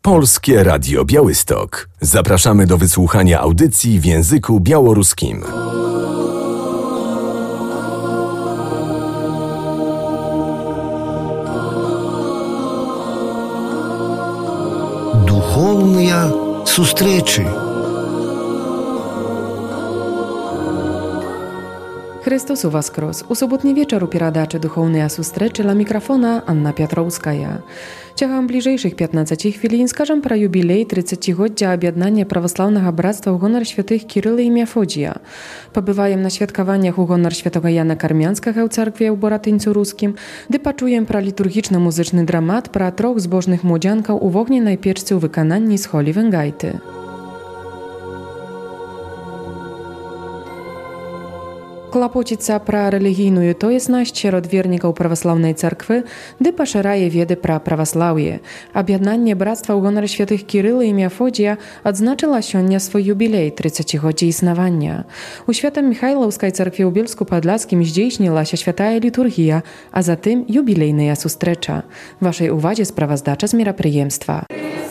Polskie Radio Białystok. Zapraszamy do wysłuchania audycji w języku białoruskim. Духовные встречи. Chrystus Воскрес! У суботний вечір у передачі «Духовні зустрічі» ла мікрофона Anna Piotrowskaja. Ciechem bliżejszych 15 chwilin skażę про jubilej 30-godzia objednania prawosławnego bractwa u honor świętych Kiryla i Mefodija. Pobywajem na świadkowaniach u honor świętego Jana Karmianskiego w cerkwie u Boratyńcu Ruskim, gdy paczujem pra liturgiczno-muzyczny dramat pra troch zbożnych młodzianków u wognie najpierwcy u wykonanni z Holi Węgajty. Klapocica pra religijną tojesność wśród wierników prawosławnej cerkwy, gdy poszeraje wiedzy pra prawosławie. Objednanie bractwa u honor świętych Kiryla i Mefodija odznaczyła się swój jubilej 30-godzia istnienia. U świętej Michajlowskiej cerkwi u Bielsku-Podlaskim zdziejśniła się święta liturgia, a zatem jubilejna zustrecza. Waszej uwadze sprawozdacza z miropryjemstwa.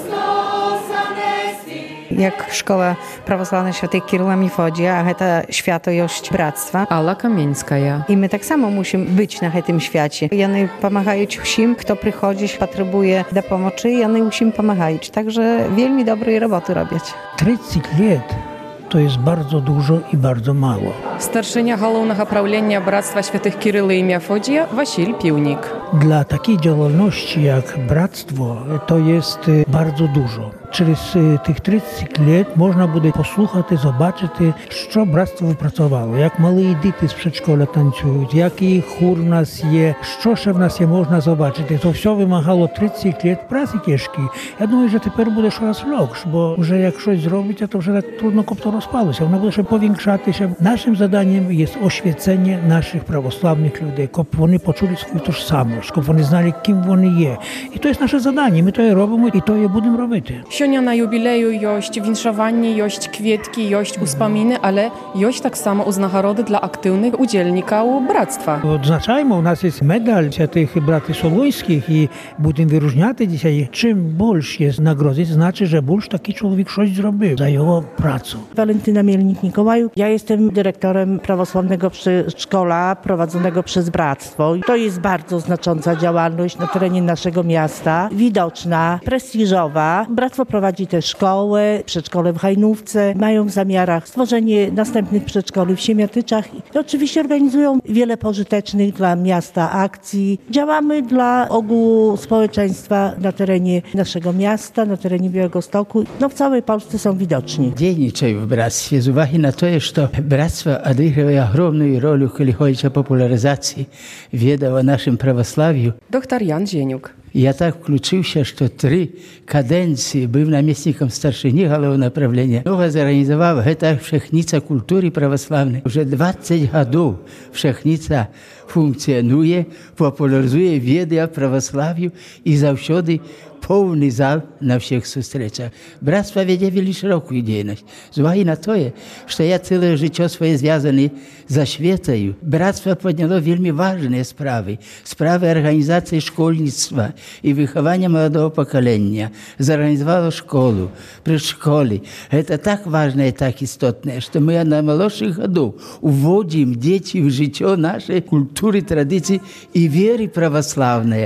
Jak szkoła prawosławna świętych Kiryla i Mefodija, a to świętość bractwa. Alla Kamieńskaja. I my tak samo musimy być na tym świecie. One pomagają wszystkim, kto przychodzi, potrzebuje pomocy, i one musimy pomagać. Także wielmi dobrej roboty robić. 30 lat to jest bardzo dużo i bardzo mało. Starszynia Głównego Prawlenia Bractwa Świętych Kiryla i Mefodija Wasil Piłnik. Dla takiej działalności jak bractwo to jest bardzo dużo. Через тих 30 lat можна буде послухати, побачити, що братство випрацювало, як малі діти з предшколи танцюють, який хур в нас є, що ще в нас є, можна побачити. То все вимагало 30 лет праці тяжкої. Я думаю, що тепер буде щось легше, бо вже як щось зробиться, то вже так трудно копто розпалося. Воно буде ще повінкшатися. Нашим заданням є освіцення наших православних людей, щоб вони почули свою тожсамость, щоб вони знали, ким вони є. І то є наше завдання, ми то і робимо, і то і будемо робити. Sionia na jubileju jość winszowanie, jość kwietki, jość uspominy, ale jość tak samo uznachorody dla aktywnych udzielników bractwa. Odznaczajmy, u nas jest medal tych braci Soluńskich i będziemy wyróżniać dzisiaj. Czym больше jest nagrodzić, znaczy, że больше taki człowiek coś zrobił za jego pracę. Walentyna Mielnik-Mikołaju. Ja jestem dyrektorem prawosławnego przedszkola prowadzonego przez bractwo. To jest bardzo znacząca działalność na terenie naszego miasta. Widoczna, prestiżowa. Bractwo prowadzi też szkoły, przedszkole w Hajnówce. Mają w zamiarach stworzenie następnych przedszkoli w Siemiatyczach. I oczywiście organizują wiele pożytecznych dla miasta akcji. Działamy dla ogółu społeczeństwa na terenie naszego miasta, na terenie Białegostoku. W całej Polsce są widoczni. Dzienniczej w bractwie z uwagi na to, że bractwo odgrywa ogromną rolę, jeśli chodzi o popularyzację wiedzy o naszym prawosławiu. Dr Jan Zieniuk. Я так включився, що 3 каденції був намісником старшини головного направлення. Много зорганізував гета Wszechnica культури православної. Вже 20 років Wszechnica функціонує, популяризує віди о православ'ю і завжди повний зал на всіх зустрічах. Братство веде вельми широку діяльність. З уваги на те, що я ціле життя своє зв'язаний за світою, братство підняло вельми важні справи. Справи організації школьництва і виховання молодого покоління. Зорганізувало школу, предшколі. Це так важне і так істотне, що ми на молодших годах уводимо дітей в життя нашої культури, традиції і віри православної.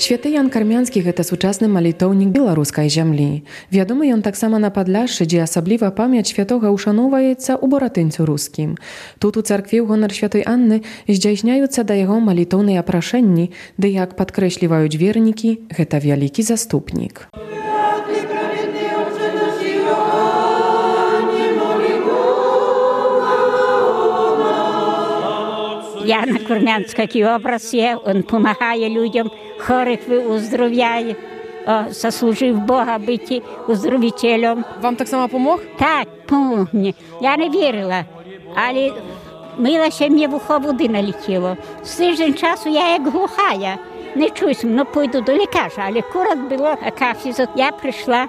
Święty Jan Karmiański to współczesny malitownik białoruskiej ziemi. Wiadomy on tak samo na Podlaszu, gdzie osobliwa pamięć świętego uszanowaється u Boratyńcu Ruskim. Tu u cerkwie honor świętej Anny zdziejśniające do jego malitownej opraszenni, gdy jak podkreśliwają wierniki, to wielki zastupnik. Jana Karmiańska, taki obraz jest, on pomaga ludziom, chorych uzdrawia, zasłużył Boga być uzdrowicielem. Wam tak samo pomógł? Tak, pomógł mnie. Ja nie wierzyła, ale myła się mnie w ucho wody naleciło. Z tydzień czasu ja jak głuchaja. Nie czuję, no pójdę do lekarza, ale akurat było akafizot. Ja przyszła,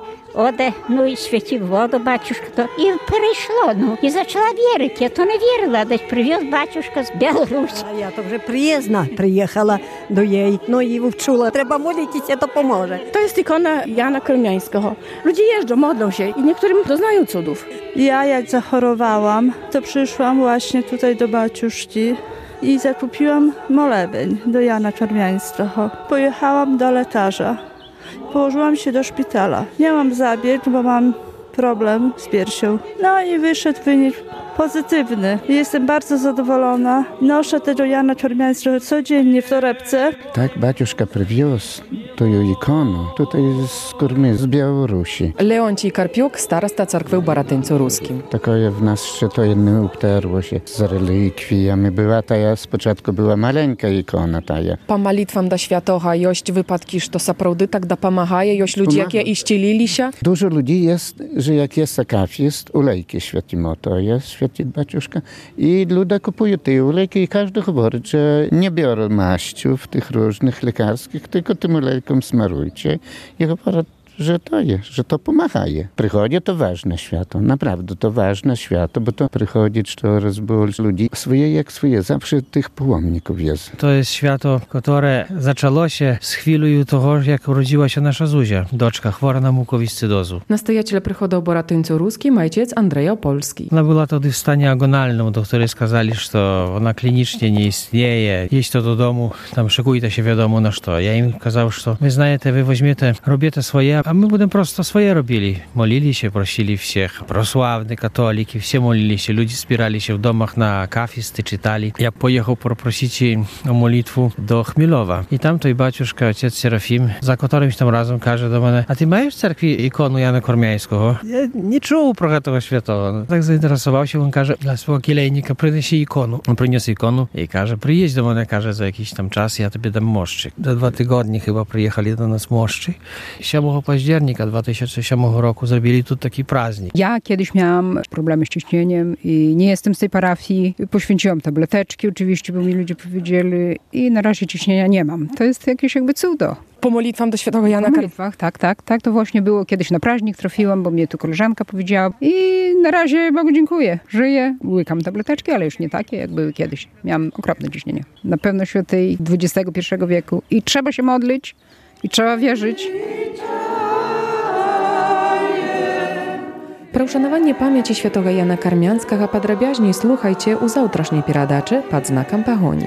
no i świecił wodę baciuszka, to i перейшло, no. I zaczęła wierzyć, ja to nie wierzyła, dać przywiózł baciuszka z Białorusi. Ja to вже приїзна приїхала до її, no i wczula, trzeba modlić się, to pomoże. To jest ikona Jana Karmiańskiego. Ludzie jeżdżą, modlą się i niektórym doznają cudów. Ja jak zachorowałam, to przyszłam właśnie tutaj do baciuszki i zakupiłam molebeń do Jana Karmiańskiego. Pojechałam do lekarza. Położyłam się do szpitala. Miałam zabieg, bo mam problem z piersią. No i wyszedł wynik pozytywny. Jestem bardzo zadowolona. Noszę tego Jana Karmiańskiego codziennie w torebce. Tak, baciuszka przywiózł tą ikonę. Tutaj z Kurmy, z Białorusi. Leoncij Karpiuk, starosta cerkwy u Boratyńcu Ruskim. Takie w nas szczytujemy uptarło się z relikwiami. Była ta, spочатку była maleńka ikona taja. Po malitwam do świętego, jość wypadki, że to naprawdę tak dopomagaje, jość ludzie, jakie iścielili się. Dużo ludzi jest, że jak jest akafist, ulejki świętimo, to jest święty baciuszka. I ludzie kupują te ulejki i każdy mówi, że nie biorą maściów tych różnych lekarskich, tylko tym ulejkom smarujcie. I mówią, że to jest, że to pomaga. Przychodzi to ważne święto, naprawdę to ważne święto, bo to przychodzi coraz больше ludzi. Swoje jak swoje, zawsze tych połomników jest. To jest święto, które zaczęło się z chwilą tego, jak urodziła się nasza Zuzia, doczka chora na mukowiscydozu. Nastojaciel przychodu o Boratyńcu Ruskim, ojciec Andrzej Opolski. Ona była wtedy w stanie agonalnym, doktorzy skazali, że ona klinicznie nie istnieje. Jeść to do domu, tam szykujcie się wiadomo na co. Ja im kazał, że wy znajecie, wy weźmiecie, robicie swoje, a my będziemy prosto swoje robili. Molili się, prosili всех. Prawosławni, katoliki, все molili się. Ludzie spierali się w domach na akafisty, czytali. Ja pojechał poprosić o modlitwę do Chmielowa. I tam to baciuszka, ojciec Serafim, za którymś tam razem każe do mnie, a ty masz w cerkwi ikonu Jana Karmiańskiego? Ja nie czuł pro tego świętego. No, tak zainteresował się, on każe, dla swojego kilejnika przyniesie ikonu. On przyniósł ikonu i każe, przyjedź do mnie, każe, za jakiś tam czas, ja tobie dam moszczyk. Za 2 tygodnie chyba przyjechali do nas moszczy. 7 października 2007 roku zrobili tu taki praznik. Ja kiedyś miałam problemy z ciśnieniem i nie jestem z tej parafii. Poświęciłam tableteczki oczywiście, bo mi ludzie powiedzieli i na razie ciśnienia nie mam. To jest jakieś jakby cudo. Po modlitwam do świętego Jana Karmiańskiego. Tak. To właśnie było. Kiedyś na praźnik trafiłam, bo mnie tu koleżanka powiedziała. I na razie Bogu dziękuję. Żyję, łykam tableteczki, ale już nie takie, jak były kiedyś. Miałam okropne ciśnienie. Na pewno świętej XXI wieku. I trzeba się modlić, i trzeba wierzyć. Про uszanowanie pamięci świętego Jana Karmiańskiego podrabiaźniej słuchajcie u zawtraśnej передачи pod znakiem Pagonii.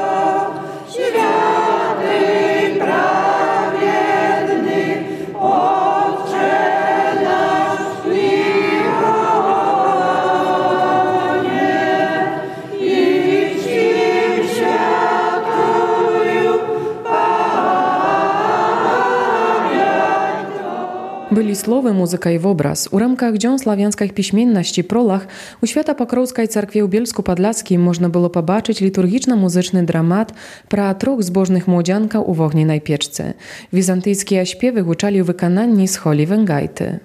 Byli słowy, muzyka i obraz. U ramkach dzień sławiańskich piśmienności prolach u Świętopokrovskiej cerkwi u Bielsku-Podlaskim można było pobaczyć liturgiczno-muzyczny dramat pra 3 zbożnych młodzianka u wogninej pieczce. Wizantyjskie śpiewy huczali u wykonanni z Holi Węgajty.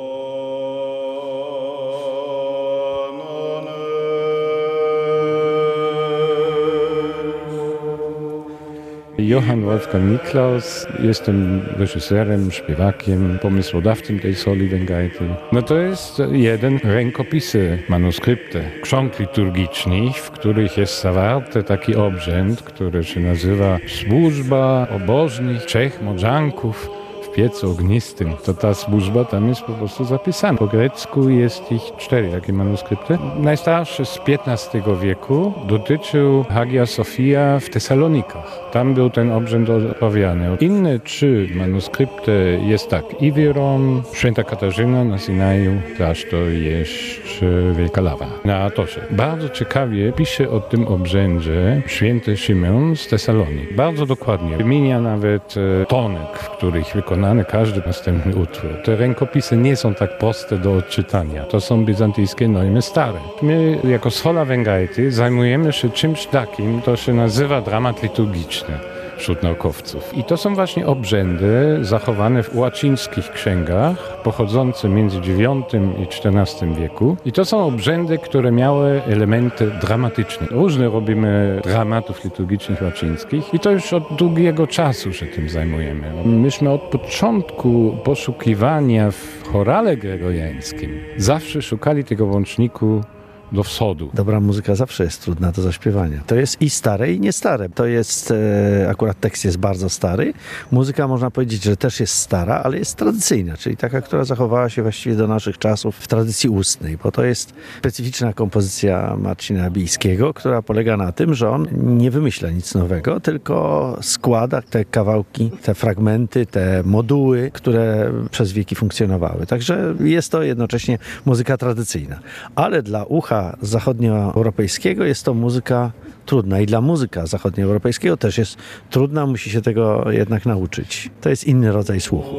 Johann Wolfgang Niklaus, jestem reżyserem, śpiewakiem, pomysłodawcą tej Soli Węgajty. No to jest jeden rękopisy, manuskrypty, ksiąg liturgicznych, w których jest zawarty taki obrzęd, który się nazywa służba obożnych 3 młodzianków w w piecu ognistym, to ta służba tam jest po prostu zapisana. Po grecku jest ich 4 takie manuskrypty. Najstarszy z XV wieku dotyczył Hagia Sophia w Tesalonikach. Tam był ten obrzęd odprawiany. Inne 3 manuskrypty jest tak. Iwiron, Święta Katarzyna na Sinaju, klasztor jeszcze Wielka Lawa na Atosie. Bardzo ciekawie pisze o tym obrzędzie święty Szymon z Tesalonik. Bardzo dokładnie. Wymienia nawet tonek, w których wykonany każdy następny utwór. Te rękopisy nie są tak proste do odczytania. To są bizantyjskie normy stare. My jako Schola Wengajty zajmujemy się czymś takim, to się nazywa dramat liturgiczny wśród naukowców. I to są właśnie obrzędy zachowane w łacińskich księgach, pochodzące między IX i XIV wieku. I to są obrzędy, które miały elementy dramatyczne. Różne robimy dramatów liturgicznych łacińskich i to już od długiego czasu się tym zajmujemy. Myśmy od początku poszukiwania w chorale gregoriańskim zawsze szukali tego łączniku do wschodu. Dobra muzyka zawsze jest trudna do zaśpiewania. To jest i stare, i nie stare. To jest, akurat tekst jest bardzo stary. Muzyka można powiedzieć, że też jest stara, ale jest tradycyjna, czyli taka, która zachowała się właściwie do naszych czasów w tradycji ustnej, bo to jest specyficzna kompozycja Marcina Bijskiego, która polega na tym, że on nie wymyśla nic nowego, tylko składa te kawałki, te fragmenty, te moduły, które przez wieki funkcjonowały. Także jest to jednocześnie muzyka tradycyjna. Ale dla ucha zachodnioeuropejskiego jest to muzyka trudna i dla muzyka zachodnioeuropejskiego też jest trudna, musi się tego jednak nauczyć. To jest inny rodzaj słuchu.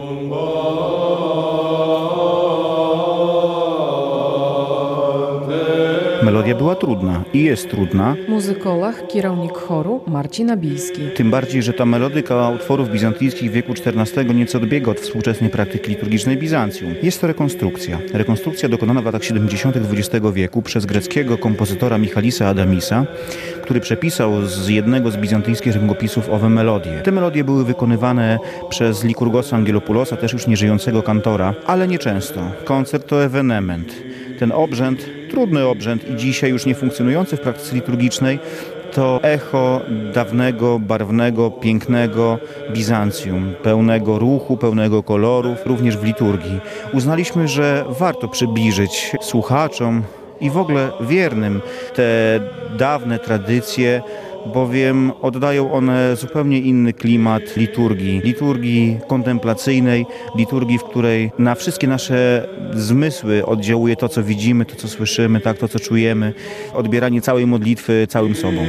Melodia była trudna i jest trudna. Muzykolog, kierownik choru Marcin Bijski. Tym bardziej, że ta melodyka utworów bizantyjskich wieku XIV nieco odbiega od współczesnej praktyki liturgicznej Bizancjum. Jest to rekonstrukcja. Rekonstrukcja dokonana w latach 70. XX wieku przez greckiego kompozytora Michalisa Adamisa, który przepisał z jednego z bizantyjskich rękopisów owe melodie. Te melodie były wykonywane przez Likurgosa Angelopulosa, też już nieżyjącego kantora, ale nieczęsto. Koncert to ewenement. Ten obrzęd, trudny obrzęd i dzisiaj już nie funkcjonujący w praktyce liturgicznej, to echo dawnego, barwnego, pięknego Bizancjum, pełnego ruchu, pełnego kolorów, również w liturgii. Uznaliśmy, że warto przybliżyć słuchaczom i w ogóle wiernym te dawne tradycje, bowiem oddają one zupełnie inny klimat liturgii kontemplacyjnej, liturgii, w której na wszystkie nasze zmysły oddziałuje to, co widzimy, to, co słyszymy, tak, to, co czujemy, odbieranie całej modlitwy całym sobą.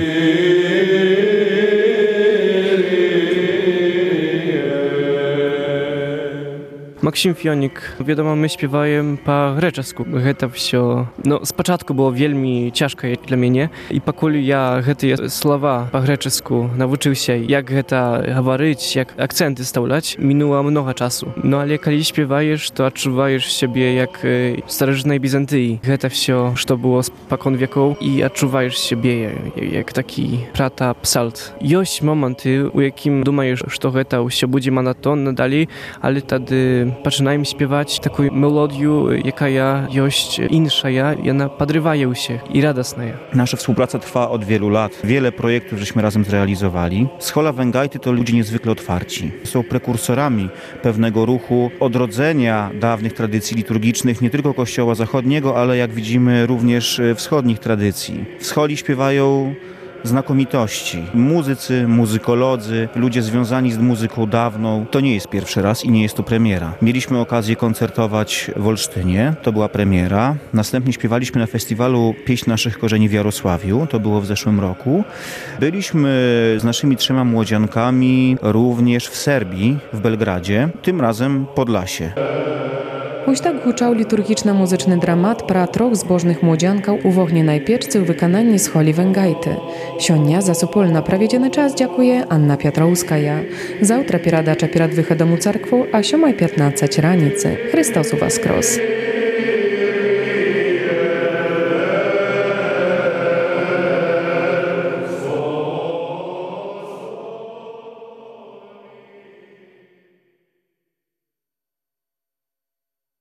Максим Фіонік, відомо, ми співаємо по-греческу. Гэта все, спочатку було вельми тяжко для мене. І пакуль я гэтыя слова по-греческу навучыўся, як гэта гаварыць, як акценты стаўляць, мінула много часу. Але калі співаеш, то адчуваеш сябе як старажытнай Бізантыі. Гэта все, што было спакон векоў, і адчуваеш сябе як такі прата-псалт. Ёсць моманты, у якім думаеш, што гэта ўсё будзе манатонна далей, але тады пачынаем співаць такую мелодію, якая ёсць іншая, i ona podrywają się i radosna. Nasza współpraca trwa od wielu lat. Wiele projektów żeśmy razem zrealizowali. Schola Wengajty to ludzie niezwykle otwarci. Są prekursorami pewnego ruchu odrodzenia dawnych tradycji liturgicznych, nie tylko Kościoła Zachodniego, ale jak widzimy również wschodnich tradycji. W Scholi śpiewają znakomitości. Muzycy, muzykolodzy, ludzie związani z muzyką dawną. To nie jest pierwszy raz i nie jest to premiera. Mieliśmy okazję koncertować w Olsztynie. To była premiera. Następnie śpiewaliśmy na festiwalu Pieśń naszych korzeni w Jarosławiu. To było w zeszłym roku. Byliśmy z naszymi 3 młodziankami również w Serbii, w Belgradzie. Tym razem Podlasie. Ось так гучаў літургічна-музычны драмат пра 3 збожных младзянкаў у вогненай печцы ў выкананні Схолі Венгайты. Сёння за супольна праведзены час дзякуе Анна Пятроўская. Заўтра перадача перад выхадам у царкву, а 7:15 раніцы. Христос у Воскрес!